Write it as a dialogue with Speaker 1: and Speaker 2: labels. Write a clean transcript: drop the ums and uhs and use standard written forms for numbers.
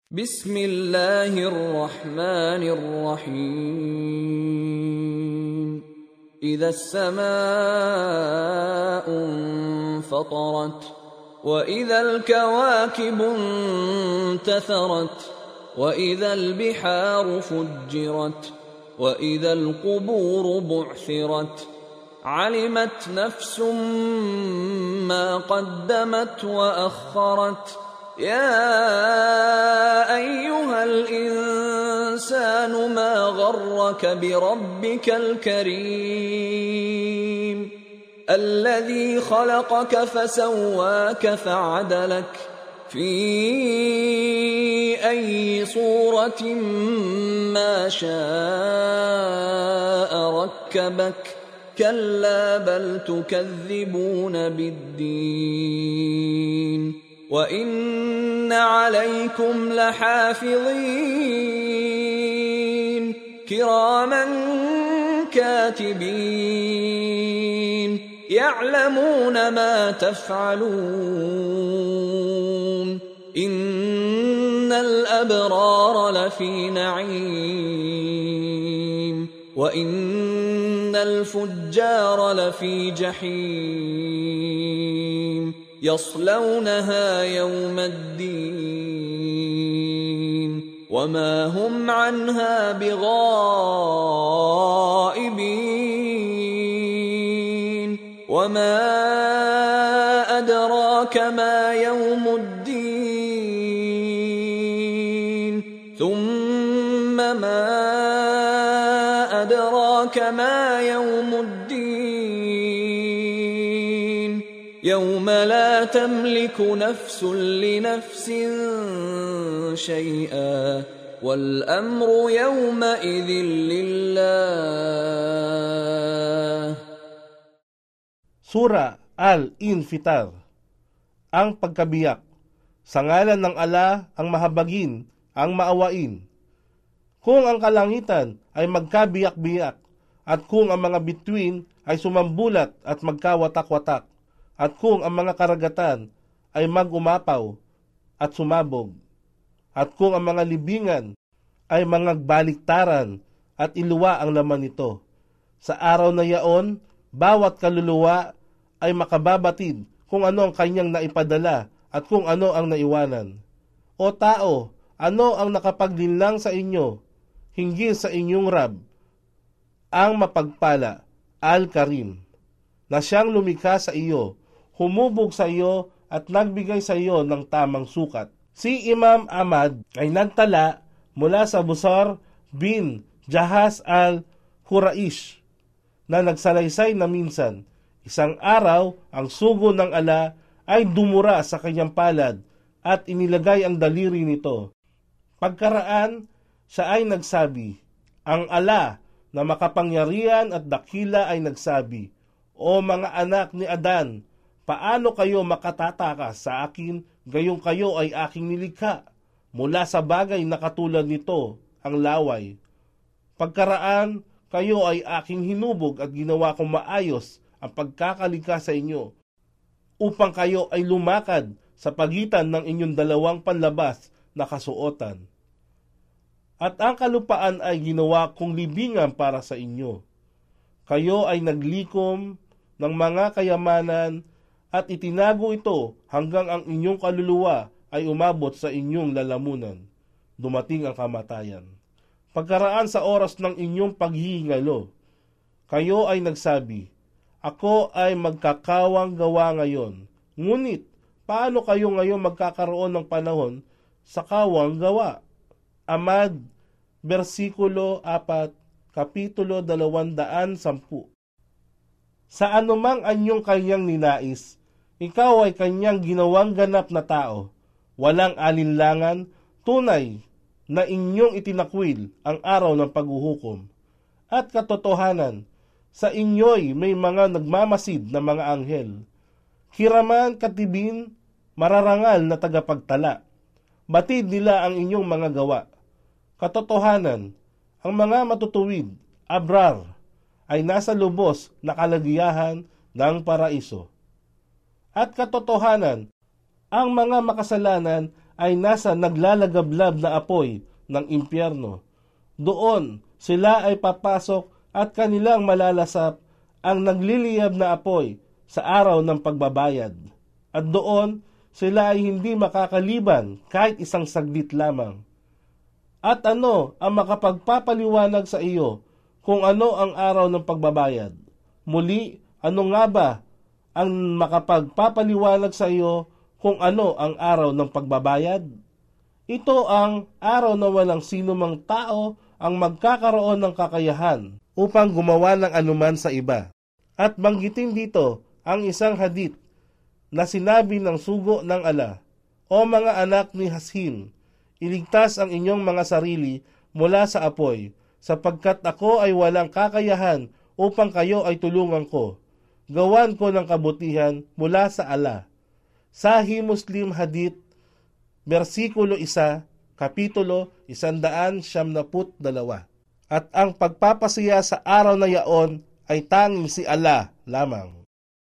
Speaker 1: Bismillahirrahmanirrahim. إذا السماء انفطرت وإذا الكواكب انتثرت وإذا البحار فجرت وإذا القبور بعثرت علمت نفس ما قدمت وأخرت يا أيها الإنسان ما غرك بربك الكريم الذي خلقك فسواك فعدلك في أي صورة ما شاء ركبك كلا بل تكذبون بالدين وإن عليكم لحافظين كراما كاتبين يعلمون ما تفعلون إن الأبرار لفي نعيم وإن الفجار لفي جحيم يصلونها يوم الدين وما هم عنها بغائبين وما أدراك ما يوم الدين ثم ما أدراك ما يوم الدين يوم لا تملك نفس لنفس شيئا والأمر يومئذ لله.
Speaker 2: Sura Al-Infitar. Ang pagkabiyak. Sa ngalan ng Allah ang mahabagin, ang maawain. Kung ang kalangitan ay magkabiyak-biyak, at kung ang mga bituin ay sumambulat at magkawatak-watak, at kung ang mga karagatan ay magumapaw at sumabog, at kung ang mga libingan ay mangagbaliktaran at iluwa ang laman nito. Sa araw na yaon, bawat kaluluwa ay makababatid kung ano ang kanyang naipadala at kung ano ang naiwanan. O tao, ano ang nakapaglinlang sa inyo, hinggil sa inyong Rab, ang mapagpala, Al-Karim, na siyang lumikha sa iyo, humubog sa iyo at nagbigay sa iyo ng tamang sukat. Si Imam Ahmad ay nagtala mula sa Busar bin Jahaz al-Huraish na nagsalaysay na minsan, isang araw ang sugo ng ala ay dumura sa kanyang palad at inilagay ang daliri nito. Pagkaraan, siya ay nagsabi, ang ala na makapangyarihan at dakila ay nagsabi, O mga anak ni Adan, paano kayo makatatakas sa akin, gayong kayo ay aking nilikha, mula sa bagay na katulad nito, ang laway. Pagkaraan, kayo ay aking hinubog at ginawa kong maayos ang pagkakalikha sa inyo, upang kayo ay lumakad sa pagitan ng inyong dalawang panlabas na kasuotan. At ang kalupaan ay ginawa kong libingan para sa inyo. Kayo ay naglikom ng mga kayamanan at itinago ito hanggang ang inyong kaluluwa ay umabot sa inyong lalamunan. Dumating ang kamatayan. Pagkaraan sa oras ng inyong paghihingalo, kayo ay nagsabi, ako ay magkakawang gawa ngayon. Ngunit, paano kayo ngayon magkakaroon ng panahon sa kawang gawa? Ahmad, versikulo 4, kapitulo 210. Sa anumang anyong kanyang ninais, ikaw ay kanyang ginawang ganap na tao. Walang alinlangan, tunay na inyong itinakwil ang araw ng paghuhukom. At katotohanan, sa inyo'y may mga nagmamasid na mga anghel. Kiraman katibin, mararangal na tagapagtala. Batid nila ang inyong mga gawa. Katotohanan, ang mga matutuwid, abrar, ay nasa lubos na kalagiyahan ng paraiso. At katotohanan, ang mga makasalanan ay nasa naglalagablab na apoy ng impyerno. Doon sila ay papasok at kanilang malalasap ang nagliliyab na apoy sa araw ng pagbabayad. At doon sila ay hindi makakaliban kahit isang saglit lamang. At ano ang makapagpapaliwanag sa iyo kung ano ang araw ng pagbabayad? Muli, ano nga ba ang makapagpapaliwanag sa iyo kung ano ang araw ng pagbabayad? Ito ang araw na walang sino mang tao ang magkakaroon ng kakayahan upang gumawa ng anuman sa iba. At banggitin dito ang isang hadith na sinabi ng sugo ng ala, O mga anak ni Hasim, iligtas ang inyong mga sarili mula sa apoy, sapagkat ako ay walang kakayahan upang kayo ay tulungan ko. Gawan ko ng kabutihan mula sa ala. Sahih Muslim Hadith, versikulo 1, kapitulo 172. At ang pagpapasaya sa araw na yaon ay tanging si Allah lamang.